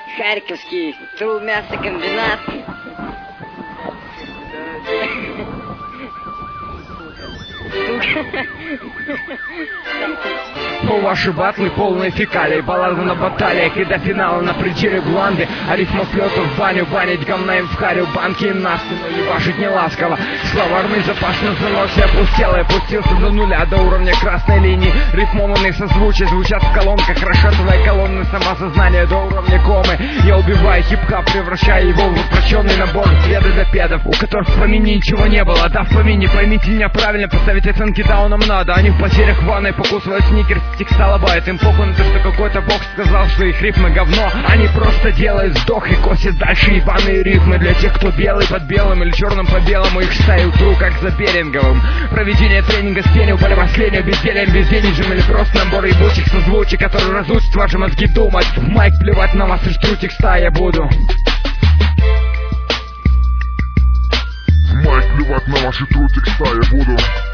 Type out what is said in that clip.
Харьковский стру-мясокомбинат. Ваши батлы полные фекалий, баллады на баталиях и до финала на пределе гланды. А рифма плету в баню, банить говна им в харю, банки им на спину, ебашить не ласково. Словарный запас на заносе опустел и опустился до нуля, до уровня красной линии. Рифмованные созвучия звучат в колонках, расшатывая колонны самосознания до уровня комы. Я убиваю хип-хап, превращая его в упрощенный набор педов, у которых в помине ничего не было. Да, в помине, поймите меня правильно, поставить оценки дауном надо. Они в потерях в ванной покусывают сникерс, текста лобают. Им похуй на то, что какой-то бог сказал, что их рифмы говно. Они просто делают вздох и косят дальше ебаные рифмы. Для тех, кто белый под белым или черным по белому, их ставят тру, как за Беринговым. Проведение тренинга с тенью, полевослению, бездельем, безденежем или просто набор ебучих созвучий, которые разучат ваши мозги думать. В майк плевать на вас и жду текста я буду. В майк плевать на ваши тру, текста я буду.